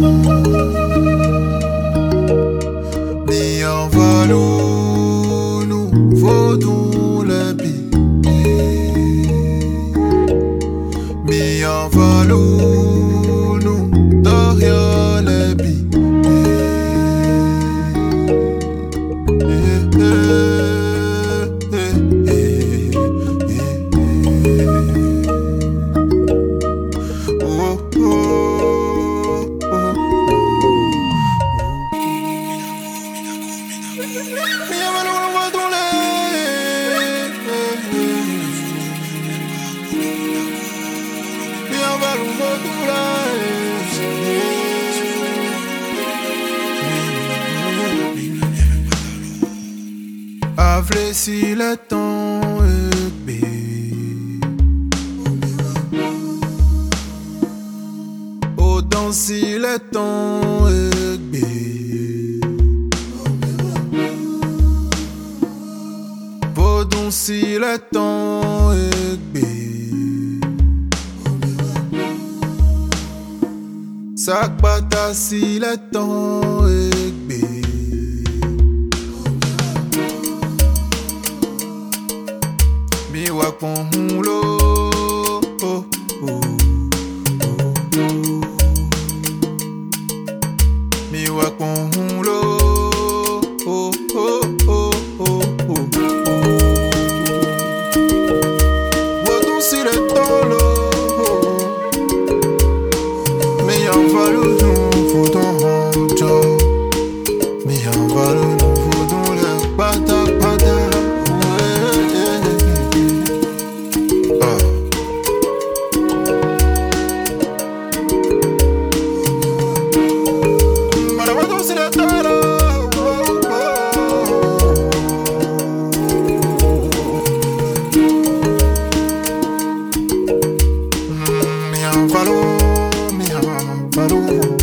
Mi en valons, nous vaudons les billets. Mi en valons, nous derrière les billets. Oh, oh, oh. Avle si le temps est bé. Autant si le temps est bé. Podon si le temps est bé. Sak bata si le temps est bé. Mi wa pon lo. Oh, oh. Mi wa pon lo. Oh, oh, oh, oh, oh. Vodou si le temps lo. Mi en valou nou foudon honjo. Mi en valou nou foudon le pata pata. Mi en valou.